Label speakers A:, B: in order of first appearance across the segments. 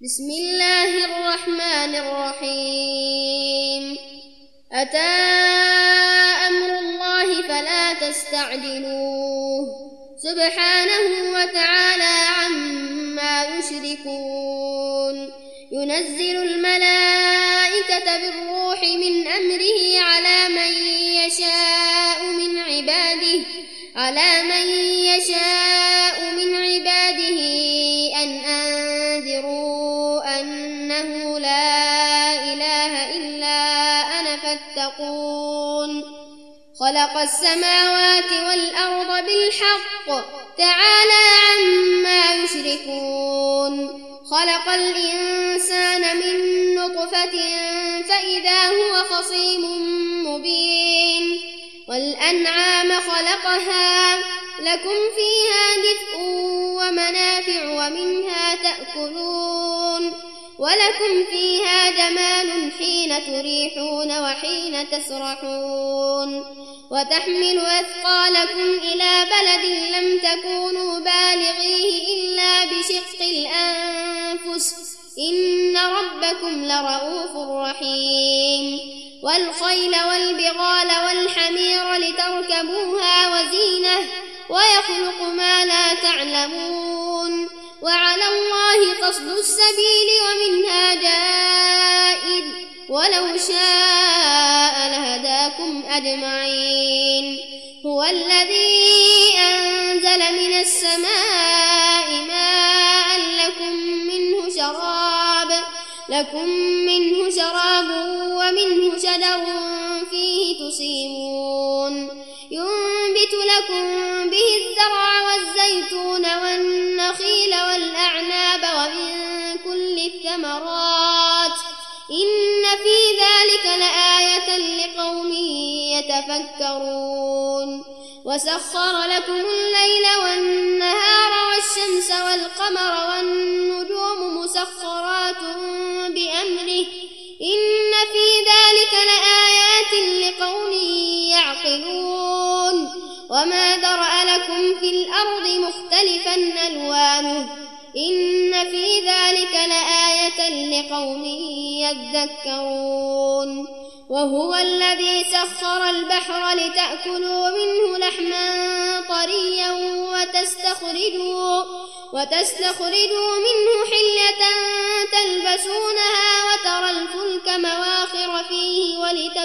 A: بسم الله الرحمن الرحيم أتى أمر الله فلا تستعجلوه سبحانه وتعالى عما يشركون ينزل الملائكة بالروح من أمره على من يشاء من عباده أن أنذروا أنه لا إله إلا أنا فاتقون خلق السماوات والأرض بالحق تعالى عما يشركون خلق الإنسان من نطفة فإذا هو خصيم مبين والأنعام خلقها لكم فيها دفء ومنافع ومنها تأكلون ولكم فيها جمال حين تريحون وحين تسرحون وتحمل أثقالكم إلى بلد لم تكونوا بالغيه إلا بشق الأنفس إن ربكم لرؤوف رحيم والخيل والبغال والحمير لتركبوها وزينة ويخلق ما لا تعلمون وعلى الله قصد السبيل ومنها جائر ولو شاء لهداكم أجمعين هو الذي أنزل من السماء ماء لكم منه شراب ومنه شجر فيه تسيمون ينبت لكم به الزرع والزيتون والنخيل والأعناب ومن كل الثمرات إن في ذلك لآية لقوم يتفكرون وسخر لكم الليل والنهار والشمس والقمر والنجوم مسخرات بأمره إن في ذلك لآيات لقوم يعقلون وما ذرأ لكم في الأرض مختلفا ألوانه إن في ذلك لآية لقوم يذكرون وهو الذي سخر البحر لتأكلوا منه لحما طريا وتستخرجوا منه حلية تلبسونها وترى الفلك مواخر فيه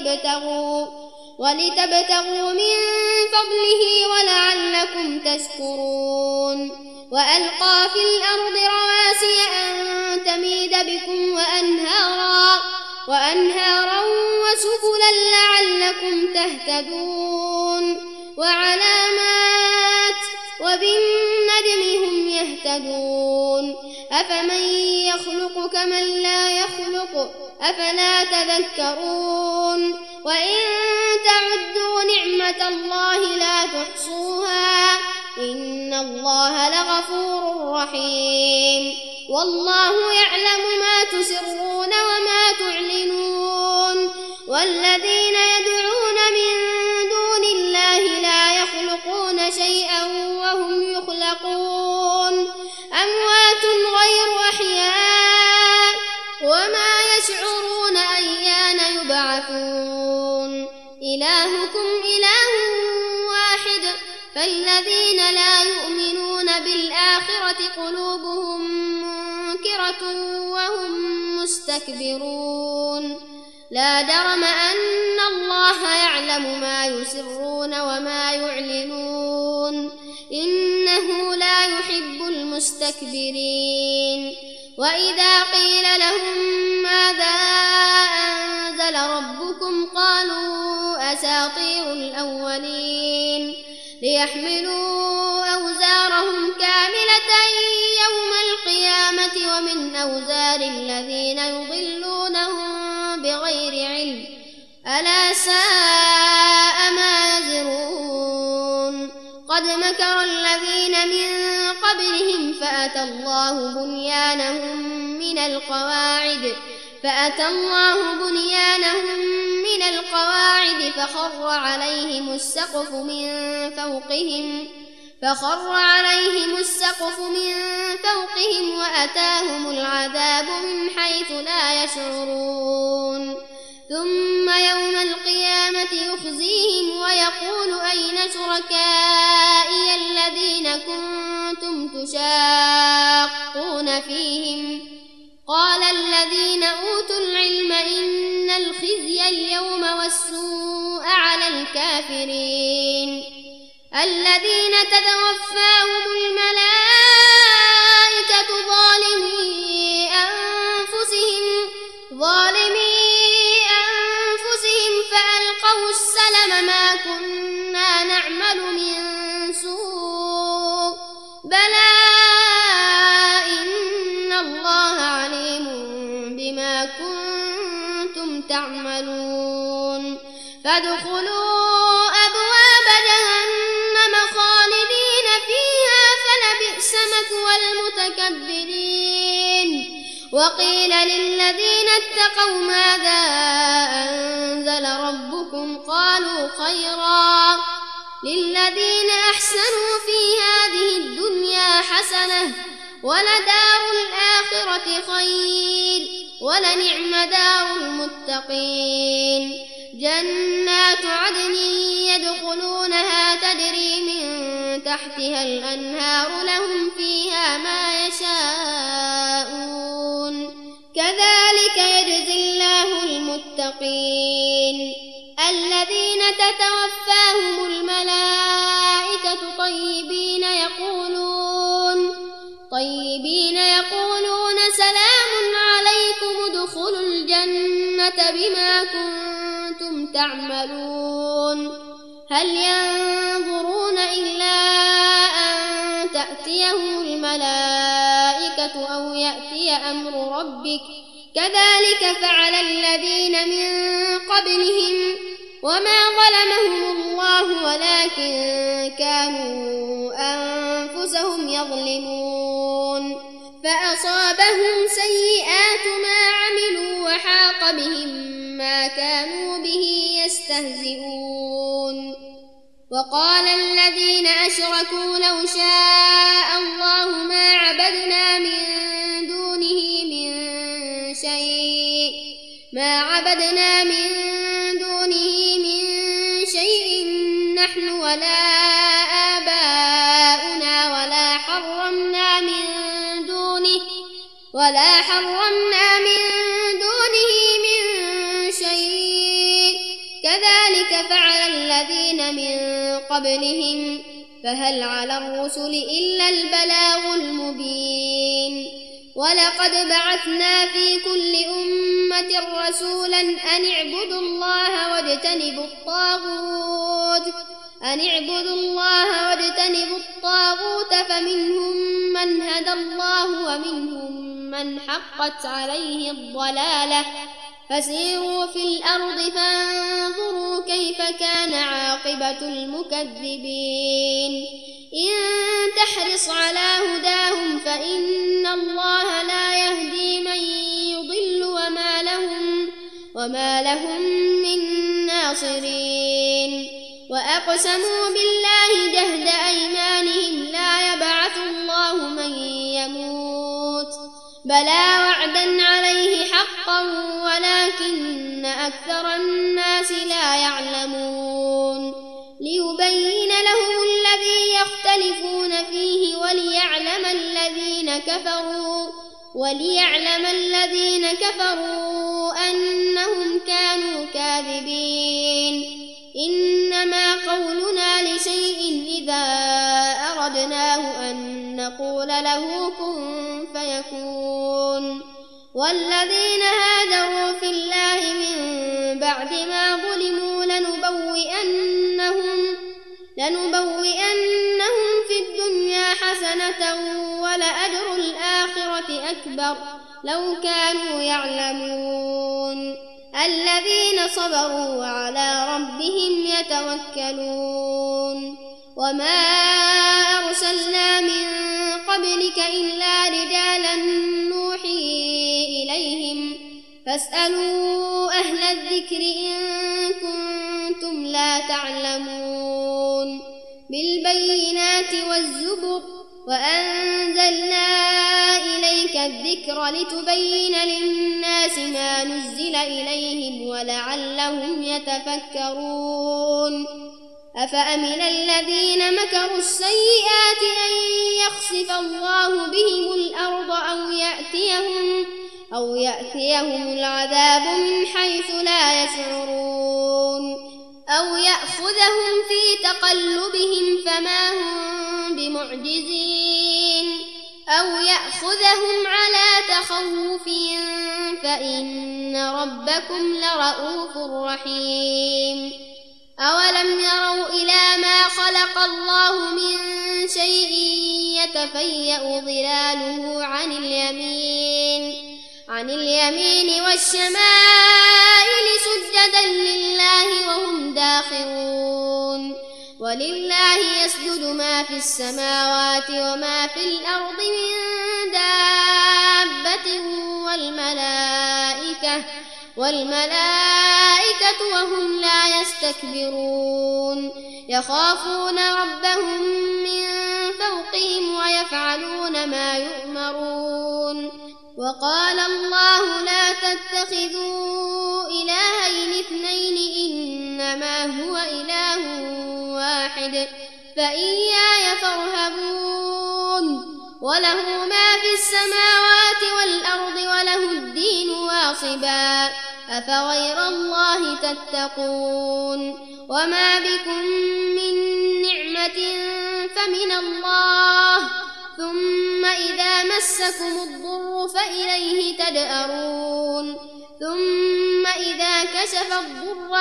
A: ولتبتغوا من فضله ولعلكم تشكرون وألقى في الأرض رواسي أن تميد بكم وأنهارا وسبلا لعلكم تهتدون وعلامات وبالنجم هم يهتدون أفمن يخلق كمن لا يخلق أفلا تذكرون وإن تعدوا نعمة الله لا تحصوها إن الله لغفور رحيم والله يعلم ما تسرون وما تعلنون والذين يدعون من دون الله لا يخلقون شيئا وهم يخلقون أموات غير أحياء وما يشعرون أيان يبعثون إلهكم إله واحد فالذين لا يؤمنون بالآخرة قلوبهم منكرة وهم مستكبرون لا جرم أن الله يعلم ما يسرون وما يعلنون إنه لا يحب المستكبرين وإذا قيل لهم ماذا أنزل ربكم قالوا أساطير الأولين ليحملوا أوزارهم كاملة يوم القيامة ومن أوزار الذين يضلونهم بغير علم ألا ساء ما يزرون قد مكر الذين من قبلهم فأتى الله بنيانهم من القواعد فخر عليهم السقف من فوقهم وأتاهم العذاب يشعرون ثم يوم القيامة يخزيهم ويقول أين شركائي الذين كنتم تشاقون فيهم قال الذين أوتوا العلم إن الخزي اليوم والسوء على الكافرين الذين تتوفاهم الملائكة ظالمي أنفسهم فألقوا السلم ما كنا نعمل من سوء بلى إن الله عليم بما كنتم تعملون فادخلوا أبواب جهنم خالدين فيها فلبئس مثوى المتكبرين وقيل للذين اتقوا ماذا أنزل ربكم قالوا خيرا للذين أحسنوا في هذه الدنيا حسنة ولدار الآخرة خير ولنعم دار المتقين جنات عدن يدخلونها تجري من تحتها الأنهار لهم فيها ما يشاءون كذلك يجزي الله المتقين الذين تتوفاهم الملائكة طيبين يقولون سلام عليكم ادخلوا الجنة بما كنتم تعملون هل ينظرون إلا أن تأتيهم الملائكة أو يأتي أمر ربك كذلك فعل الذين من قبلهم وما ظلمهم الله ولكن كانوا أنفسهم يظلمون فأصابهم سيئات ما عملوا وحاق بهم ما كانوا به يستهزئون وقال الذين أشركوا لو شاء الله ما عبدنا من دونه من شيء نحن ولا آباؤنا ولا حرمنا من دونه من شيء كذلك فعل الذين من قبلهم فهل على الرسل إلا البلاغ المبين ولقد بعثنا في كل أمة رسولا أن اعبدوا الله واجتنبوا الطاغوت فمنهم من هدى الله ومنهم من حقت عليه الضلالة فسيروا في الأرض فانظروا كيف كان عاقبة المكذبين إن تحرص على هداهم فإن الله لا يهدي من يضل وما لهم من ناصرين وأقسموا بالله جهد أيمانهم لا يبعث الله من يموت بلى وعدا عليه حقا ولكن أكثر الناس لا يعلمون ليبين لهم الذي يختلفون فيه وليعلم الذين كفروا أنهم كانوا كاذبين إنما قولنا لشيء إذا أردناه أن نقول له كن فيكون والذين هاجروا في الله من بعد ما ظلموا لنبوئنهم في الدنيا حسنة ولأجر الآخرة أكبر لو كانوا يعلمون الذين صبروا وعلى ربهم يتوكلون وما أرسلنا من قبلك إلا رجالا نوحي إليهم فاسألوا أهل الذكر إن كنتم لا تعلمون بالبينات والزبر وأنزلنا إليك الذكر لتبين للناس ما نزل إليهم ولعلهم يتفكرون أفأمن الذين مكروا السيئات أن يخسف الله بهم الأرض أو يأتيهم العذاب من حيث لا يشعرون أو يأخذهم في تقلبهم فما هم بمعجزين أو يأخذهم على تخوف فإن ربكم لرؤوف رحيم أولم يروا إلى ما خلق الله من شيء يتفيأ ظلاله عن اليمين والشمائل سجدا لله وهم داخرون ولله يسجد ما في السماوات وما في الأرض من دابة والملائكة وهم لا يستكبرون يخافون ربهم من فوقهم ويفعلون ما يؤمرون وقال الله لا تتخذوا إلهين اثنين إنما هو إله واحد فإياي فارهبون وله ما في السماوات والأرض وله الدين واصبا أفغير الله تتقون وما بكم من نعمة فمن الله ثم إذا مسكم الضر فإليه تجأرون ثم إذا كشف الضر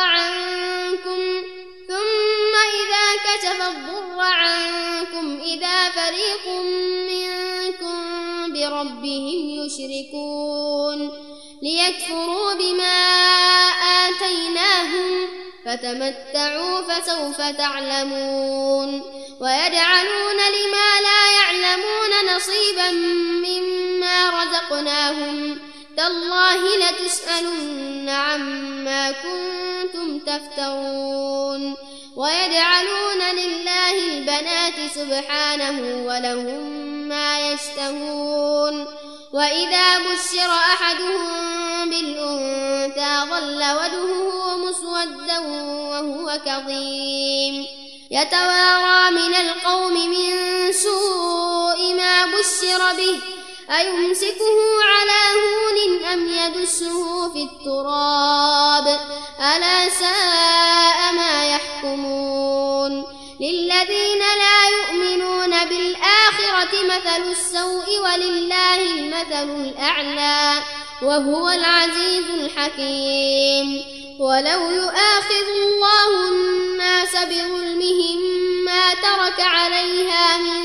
A: عنكم إذا فريق منكم بربهم يشركون ليكفروا بما آتيناهم فتمتعوا فسوف تعلمون ويجعلون لما لا يعلمون نصيبا مما رزقناهم تالله لتسألن عما كنتم تفترون ويجعلون لله البنات سبحانه ولهم ما يشتهون وإذا بشر أحدهم بالأنثى ظل وجهه مسودا وهو كظيم يتوارى من القوم من سوء ما بشر به أيمسكه على هون أم يدسه في التراب ألا ساء ما يحكمون للذين لا يؤمنون بالآخرة مثل السوء ولله المثل الأعلى وهو العزيز الحكيم ولو يؤاخذ الله الناس بظلمهم ما ترك عليها من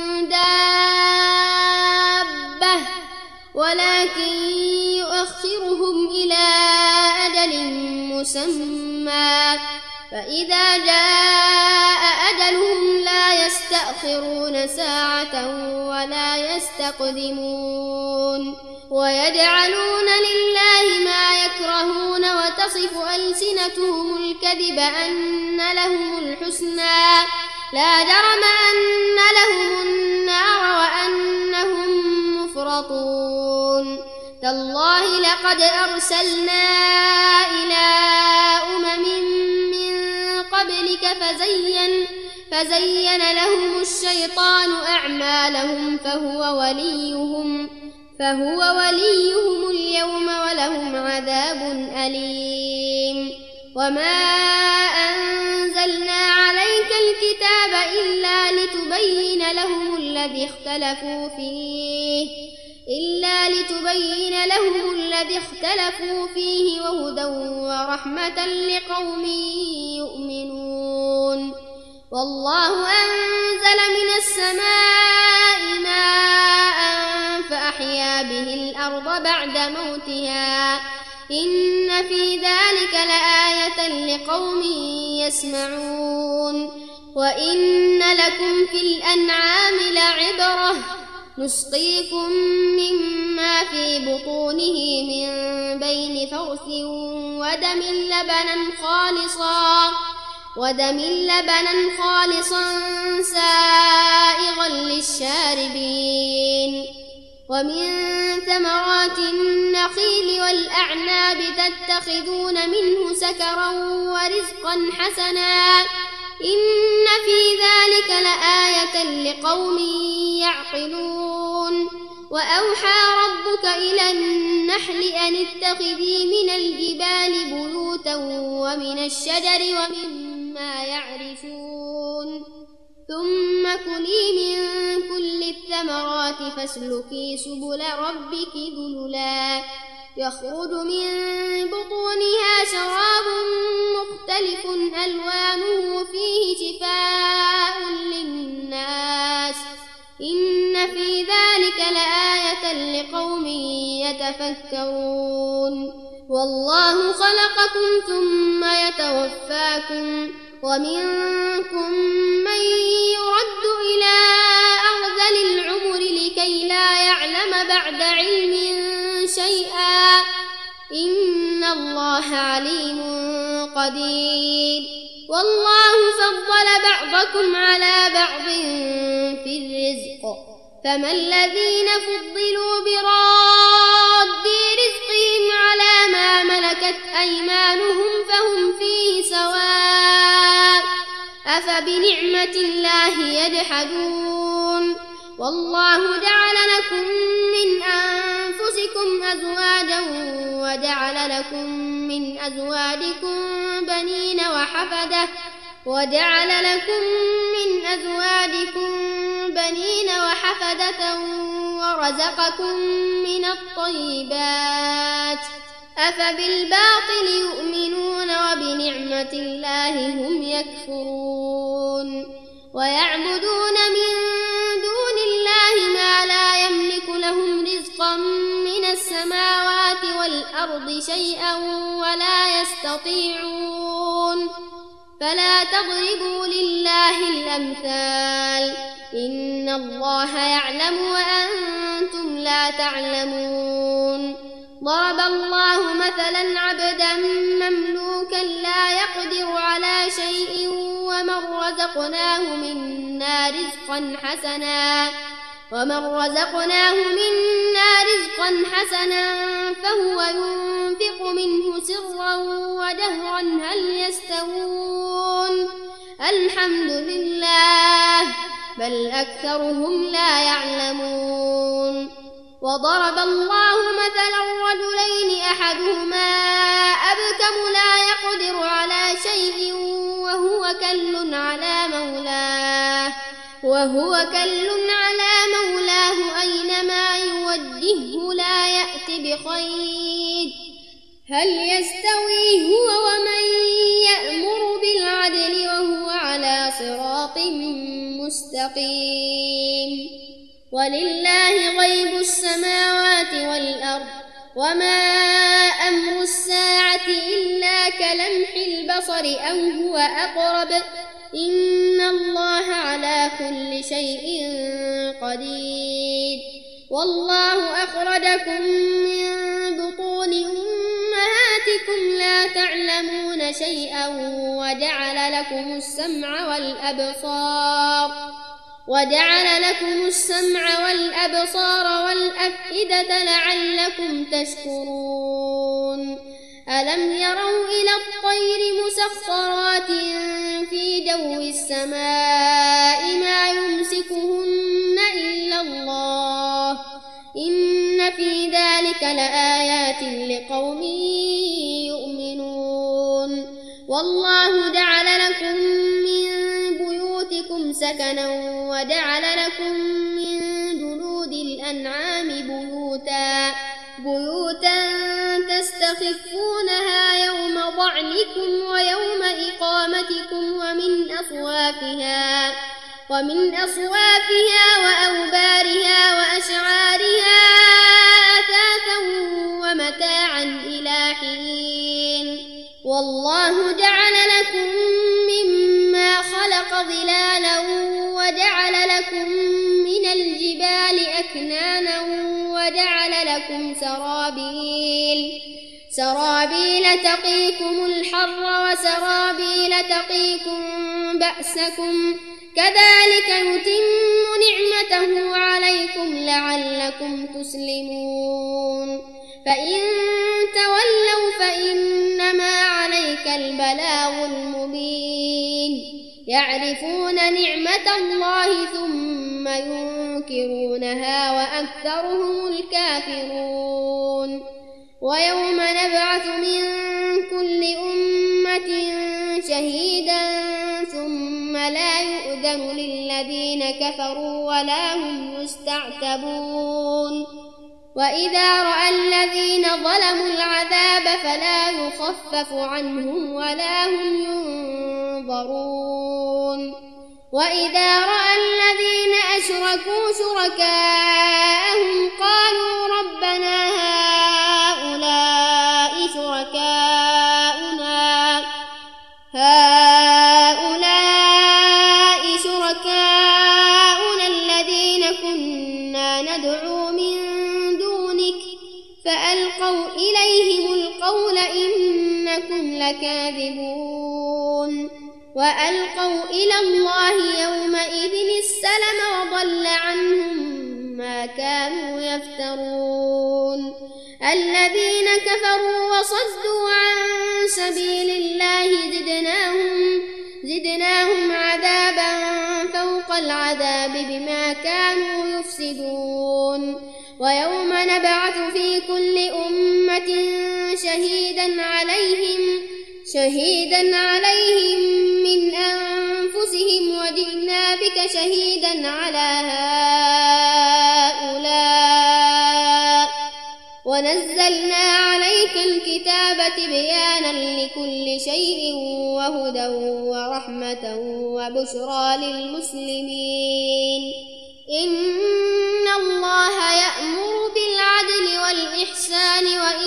A: دابة ولكن يؤخرهم إلى أجل مسمى فإذا جاء أجلهم لا يستأخرون ساعة ولا يستقدمون ويجعلون لله ما يكرهون وتصف ألسنتهم الكذب أن لهم الحسنى لا جرم أن لهم النار وأنهم مفرطون تالله لقد أرسلنا إلى أمم من قبلك فزين لهم الشيطان أعمالهم فهو وليهم اليوم ولهم عذاب أليم وما أنزلنا عليك الكتاب إلا لتبين لهم الذي اختلفوا فيه وهدى ورحمة لقوم يؤمنون والله أنزل من السماء ماء فأحيا به الأرض بعد موتها إن في ذلك لآية لقوم يسمعون وإن لكم في الأنعام لعبرة نسقيكم مما في بطونه من بين فرث ودم لبنا خالصا سائغا للشاربين ومن ثمرات النخيل والأعناب تتخذون منه سكرا ورزقا حسنا إن في ذلك لآية لقوم يعقلون وأوحى ربك إلى النحل أن اتخذي من الجبال بيوتا ومن الشجر ومما يعرشون ثم كلي من كل الثمرات فاسلكي سبل ربك ذللا يخرج من بطونها شراب مختلف ألوانه فيه شفاء للناس إن في ذلك لآية لقوم يتفكرون والله خلقكم ثم يتوفاكم ومنكم من يرد إلى أرذل العمر لكي لا يعلم بعد علم شيئا إن الله عليم قدير والله فضل بعضكم على بعض في الرزق فما الذين فضلوا براد رزقهم على ما ملكت أيمانهم فهم فيه سواء أفبنعمة الله يجحدون والله جعل لكم من أنفسكم أزواجا وجعل لكم من أزواجكم بنين وحفدة ورزقكم من الطيبات أفبالباطل يؤمنون وبنعمة الله هم يكفرون ويعبدون من دون الله ما لا يملك لهم رزقا من السماوات والأرض شيئا ولا يستطيعون فلا تضربوا لله الأمثال إن الله يعلم وأنتم لا تعلمون ضرب الله مثلا عبدا مملوكا لا يقدر على شيء ومن رزقناه منا رزقا حسنا فهو ينفق منه سرا وجهرا هل يستوون الحمد لله بل أكثرهم لا يعلمون وضرب الله مثلا رجلين أحدهما أبكم لا يقدر على شيء وهو كل على مولاه أينما يوجهه لا يأت بخير هل يستوي هو ومن يأمر بالعدل وهو على صراط مستقيم ولله غيب السماوات والأرض وما أمر الساعة إلا كلمح البصر أو هو أقرب إن الله على كل شيء قدير والله أخرجكم من بطون أمهاتكم لا تعلمون شيئا وجعل لكم السمع والأبصار والأفئدة لعلكم تشكرون ألم يروا إلى الطير مسخرات في جو السماء ما يمسكهن إلا الله إن في ذلك لآيات لقوم يؤمنون والله جعل لكم من بيوتكم سكنا وجعل لكم من جلود الأنعام بيوتا تستخفونها يوم ضعنكم ويوم إقامتكم ومن أصوافها وأوبارها وأشعارها أثاثا ومتاعا إلى حين والله جعل لكم مما خلق ظلالا وجعل لكم من الجبال أكنانا وجعل لكم سرابيل تقيكم الحر وسرابيل تقيكم بأسكم كذلك يتم نعمته عليكم لعلكم تسلمون فإن تولوا فإنما عليك البلاغ المبين يعرفون نعمة الله ثم ينكرونها وأكثرهم الكافرون ويوم نبعث من كل أمة شهيدا ثم لا يؤذن للذين كفروا ولا هم يستعتبون وإذا رأى الذين ظلموا العذاب فلا يخفف عنهم ولا هم ينظرون وإذا رأى الذين أشركوا شركاءهم قالوا ربنا هؤلاء شركاؤنا الذين كنا ندعو من دونك فألقوا إليهم القول إنكم لكاذبون وألقوا إلى الله يومئذ السلم وضل عنهم ما كانوا يفترون الذين كفروا وصدوا عن سبيل الله زدناهم عذابا فوق العذاب بما كانوا يفسدون ويوم نبعث في كل أمة شهيدا عليهم من أنفسهم وجئنا بك شهيدا على هؤلاء ونزلنا عليك الكتاب تبيانا لكل شيء وهدى ورحمة وبشرى للمسلمين إن الله يأمر بالعدل والإحسان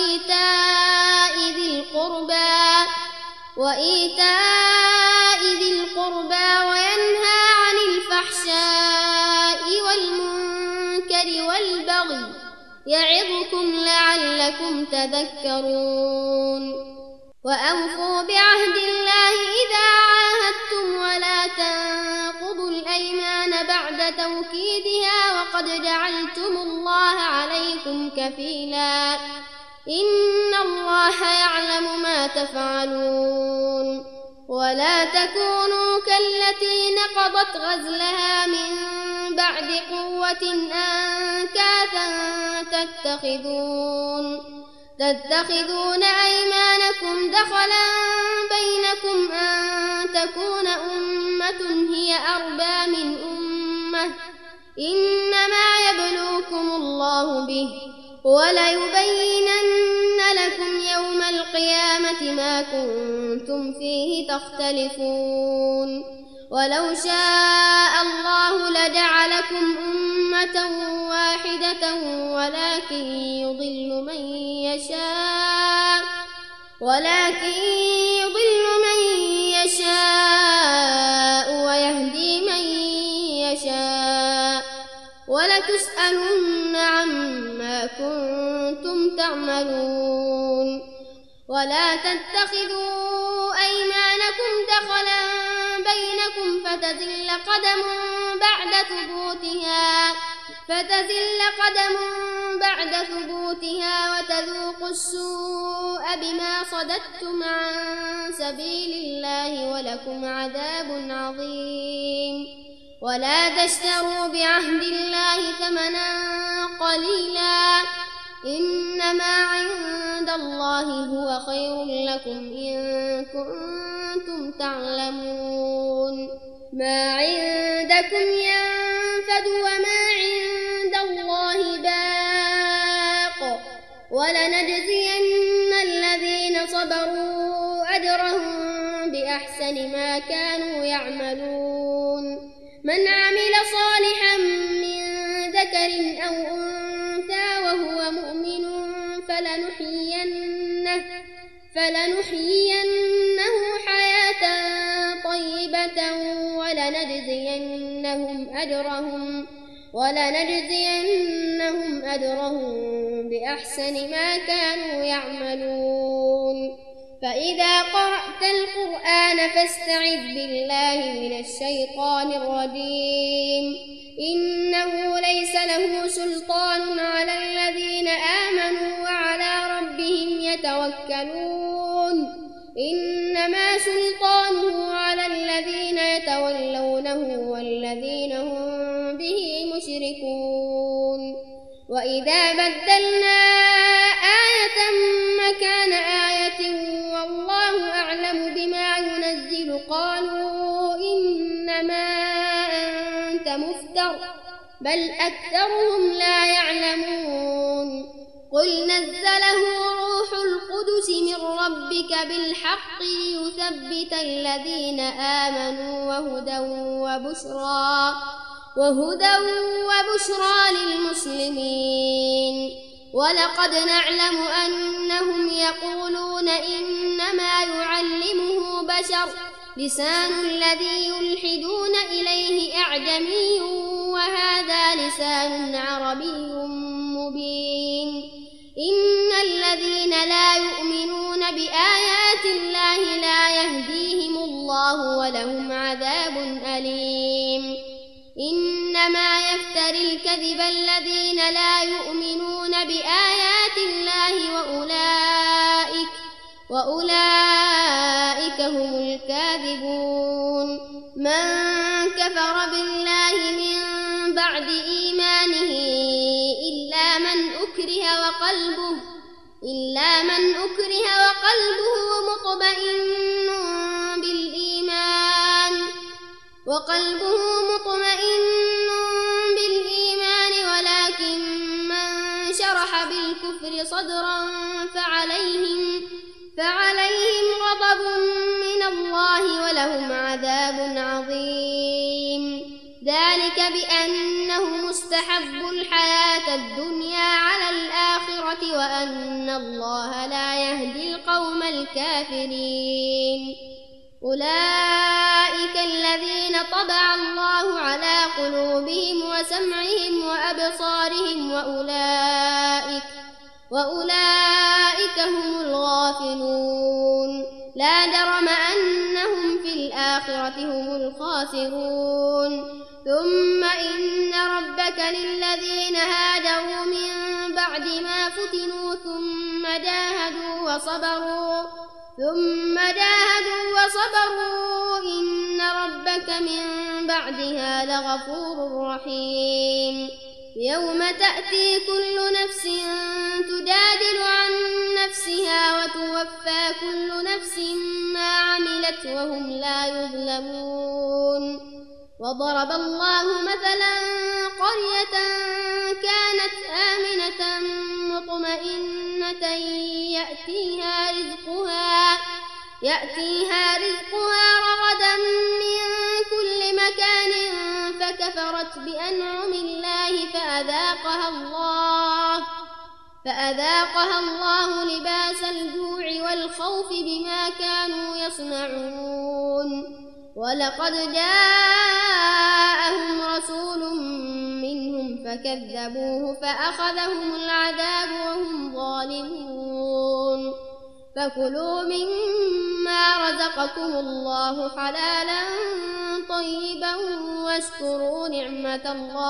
A: وإيتاء ذي القربى وينهى عن الفحشاء والمنكر والبغي يعظكم لعلكم تذكرون وأوفوا بعهد الله إذا عاهدتم ولا تنقضوا الأيمان بعد توكيدها وقد جعلتم الله عليكم كفيلا إن الله يعلم ما تفعلون ولا تكونوا كالتي نقضت غزلها من بعد قوة أنكاثا تتخذون أيمانكم دخلا بينكم أن تكون أمة هي أربى من أمة إنما يبلوكم الله به وليبينن لكم يوم القيامة ما كنتم فيه تختلفون ولو شاء الله لجعلكم أمة واحدة ولكن يضل من يشاء ويهدي من يشاء ولتسألن عما كنتم تعملون ولا تتخذوا أيمانكم دخلا بينكم فتزل قدم بعد ثبوتها وتذوقوا السوء بما صددتم عن سبيل الله ولكم عذاب عظيم ولا تشتروا بعهد الله ثمنا قليلا إنما عند الله هو خير لكم إن كنتم تعلمون ما عندكم ينفد وما عند الله باق ولنجزين الذين صبروا أجرهم بأحسن ما كانوا يعملون من عمل صالحا من ذكر أو أنثى وهو مؤمن فلنحيينه حياة طيبة ولنجزينهم أجرهم بأحسن ما كانوا يعملون فإذا قرأت القرآن فاستعذ بالله من الشيطان الرجيم إنه ليس له سلطان على الذين آمنوا وعلى ربهم يتوكلون إنما سلطانه على الذين يتولونه والذين هم به مشركون وإذا بدلنا آية مكان آية والله أعلم بما ينزل قالوا إنما أنت مفتر بل أكثرهم لا يعلمون قل نزله روح القدس من ربك بالحق ليثبت الذين آمنوا وهدى وبشرى للمسلمين ولقد نعلم أنهم يقولون إنما يعلمه بشر لسان الذي يلحدون إليه أعجمي وهذا لسان عربي مبين إن الذين لا يؤمنون بآيات الله لا يهديهم الله ولهم عذاب أليم إنما يفتري الكذب الذين لا يؤمنون بآيات الله وأولئك هم الكاذبون من كفر بالله من بعد إيمانه إلا من أكره وقلبه مطمئن بالإيمان ولكن من شرح بالكفر صدرا فعليهم غضب من الله ولهم عذاب عظيم ذلك بأنهم استحبوا الحياة الدنيا على الآخرة وأن الله لا يهدي القوم الكافرين أولئك الذين طبع الله على قلوبهم وسمعهم وأبصارهم وأولئك هم الغافلون لا جرم أنهم في الآخرة هم الخاسرون ثم إن ربك للذين هاجروا من بعد ما فتنوا ثم جاهدوا وصبروا إن ربك من بعدها لغفور رحيم يوم تأتي كل نفس تجادل عن نفسها وتوفى كل نفس ما عملت وهم لا يظلمون وضرب الله مثلا قرية كانت آمنة مطمئنة يأتيها رزقها رغدا من كل مكان فكفرت بأنعم الله فأذاقها الله لباس الجوع والخوف بما كانوا يصنعون ولقد جاءهم رسول منهم فكذبوه فأخذهم العذاب وهم ظالمون فكلوا مما رزقكم الله حلالا طيبا واشكروا نعمة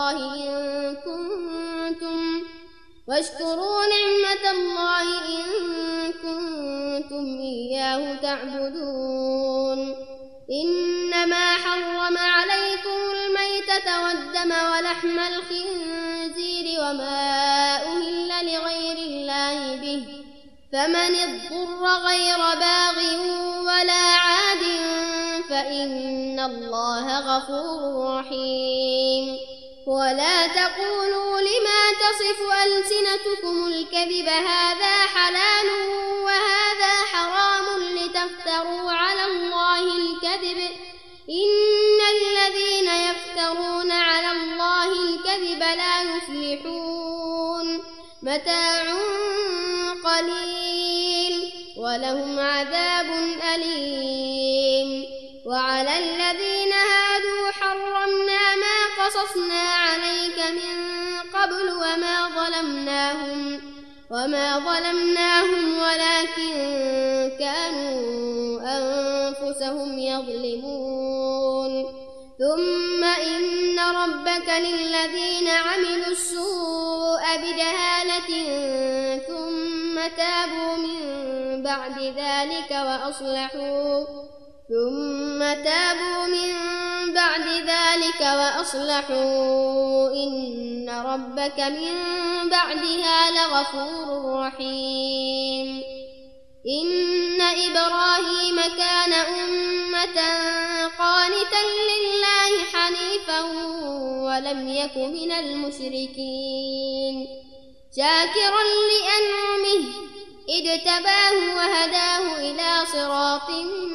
A: الله إن كنتم إياه تعبدون إنما حرم عليكم الميتة والدم ولحم الخنزير وما أهل لغير الله به فمن اضطر غير باغ ولا عاد فإن الله غفور رحيم ولا تقولوا لما تصف ألسنتكم الكذب هذا حلال وهذا حرام لتفتروا على الله الكذب إن الذين يفترون على الله الكذب لا يفلحون متاع قليل ولهم عذاب أليم وعلى الذين هادوا حرمنا ما قصصنا عليك من قبل وما ظلمناهم ولكن كانوا أنفسهم يظلمون ثم إن ربك للذين عملوا السوء بجهالة ثم تابوا من بعد ذلك وأصلحوا إن ربك من بعدها لغفور رحيم إن إبراهيم كان أمة قانتا لله حنيفا ولم يك من المشركين شاكرا لأنعمه اجتباه وهداه إلى صراط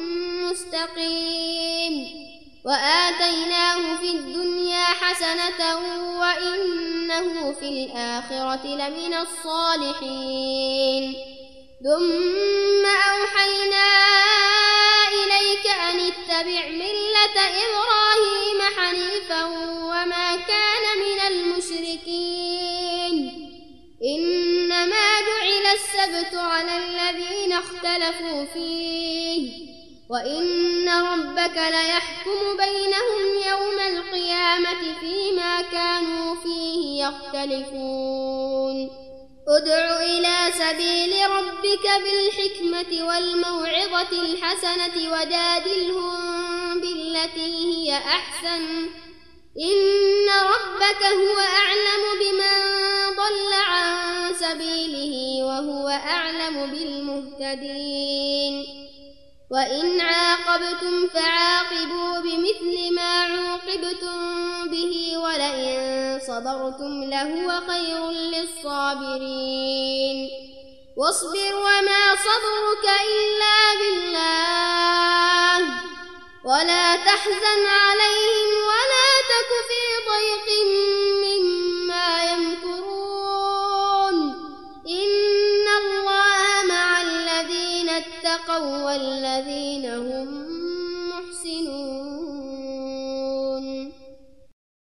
A: مستقيم وآتيناه في الدنيا حسنة وإنه في الآخرة لمن الصالحين ثم أوحينا إليك أن اتبع ملة إبراهيم حنيفا وما كان من المشركين إنما جعل السبت على الذين اختلفوا فيه وإن ربك ليحكم بينهم يوم القيامة فيما كانوا فيه يختلفون ادع إلى سبيل ربك بالحكمة والموعظة الحسنة وجادلهم بالتي هي أحسن إن ربك هو أعلم بمن ضل عن سبيله وهو أعلم بالمهتدين وإن عاقبتم فعاقبوا بمثل ما عوقبتم به ولئن صبرتم لهو خير للصابرين واصبر وما صبرك إلا بالله ولا تحزن عليهم ولا تك في ضيق مما يمكرون إن الله مع الذين اتقوا والذين هم محسنون.